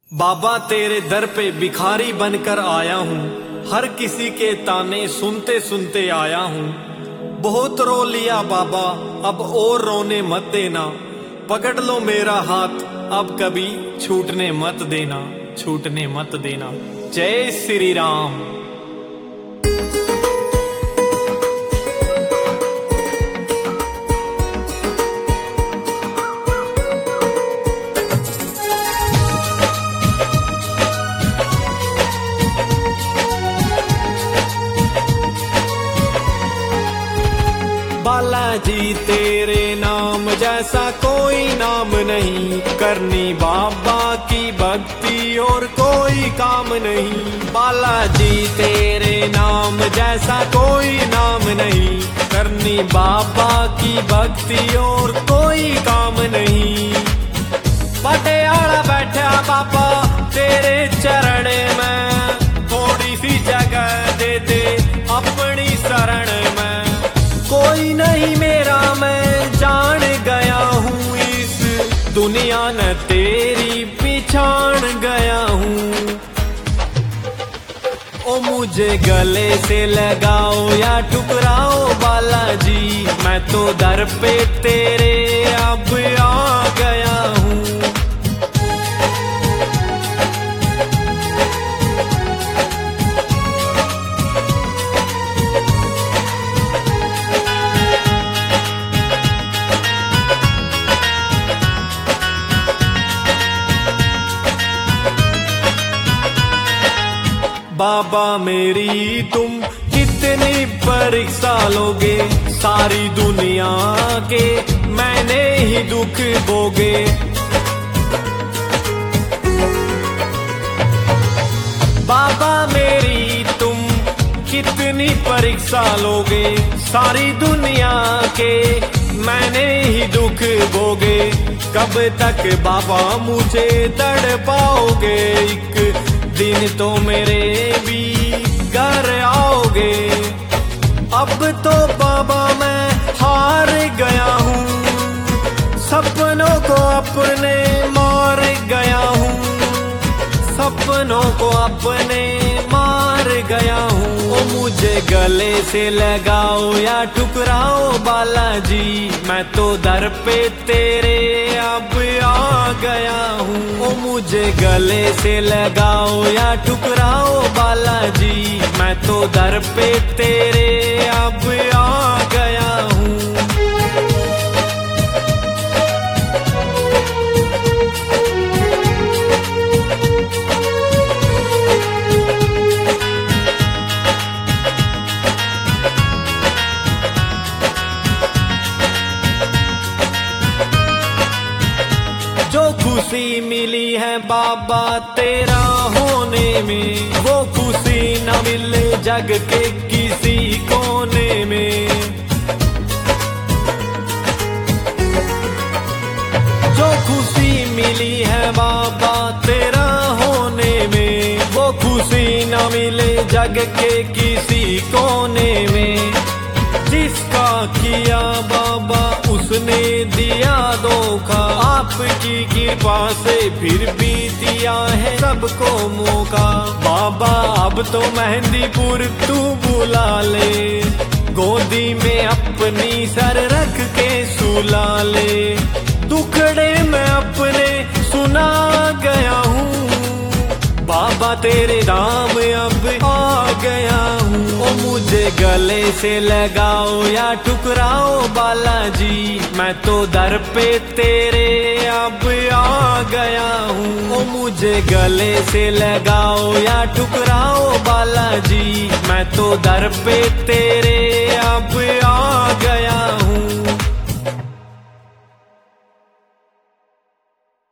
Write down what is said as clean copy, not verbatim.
बाबा तेरे दर पे भिखारी बनकर आया हूँ, हर किसी के ताने सुनते सुनते आया हूँ। बहुत रो लिया बाबा, अब और रोने मत देना। पकड़ लो मेरा हाथ, अब कभी छूटने मत देना, छूटने मत देना। जय श्री राम। बालाजी तेरे नाम जैसा कोई नाम नहीं, करनी बाबा की भक्ति और कोई काम नहीं। बालाजी तेरे नाम जैसा कोई नाम नहीं, करनी बाबा की भक्ति और कोई काम नहीं। पटियाला बैठा बाबा तेरे चरण में, थोड़ी सी जगह दे दे अपनी शरण में। कोई नहीं मेरा मैं जान गया हूँ, इस दुनिया न तेरी पहचान गया हूँ। ओ मुझे गले से लगाओ या ठुकराओ बालाजी, मैं तो दर पे तेरे अब आ गया हूँ। बाबा मेरी तुम कितनी परीक्षा लोगे, सारी दुनिया के मैंने ही दुख भोगे। बाबा मेरी तुम कितनी परीक्षा लोगे, सारी दुनिया के मैंने ही दुख भोगे। कब तक बाबा मुझे तड़पाओगे, एक दिन तो मेरे भी घर आओगे। अब तो बाबा मैं हार गया हूँ, सपनों को अपने मार गया हूँ, सपनों को अपने मार गया हूँ। ओ मुझे गले से लगाओ या ठुकराओ बालाजी, मैं तो दर पे तेरे अब आ गया हूँ। ओ मुझे गले से लगाओ या ठुकराओ बालाजी, मैं तो दर पे तेरे अब आ गया हूँ। जो खुशी मिली है बाबा तेरा होने में, वो खुशी न मिले जग के किसी कोने में। जो खुशी मिली है बाबा तेरा होने में, वो खुशी न मिले जग के किसी कोने में। जिसका किया बाबा उसने दिया धोखा, आपकी कृपा से फिर भी दिया है सबको मौका। बाबा अब तो मेहंदीपुर तू बुला ले, गोदी में अपनी सर रख के सुला ले। दुखड़े में अपने सुना गया हूँ, बाबा तेरे नाम अब आ गया हूँ। ओ मुझे गले से लगाओ या ठुकराओ बालाजी, मैं तो दर पे तेरे अब आ गया हूँ। ओ मुझे गले से लगाओ या ठुकराओ बालाजी, मैं तो दर पे तेरे अब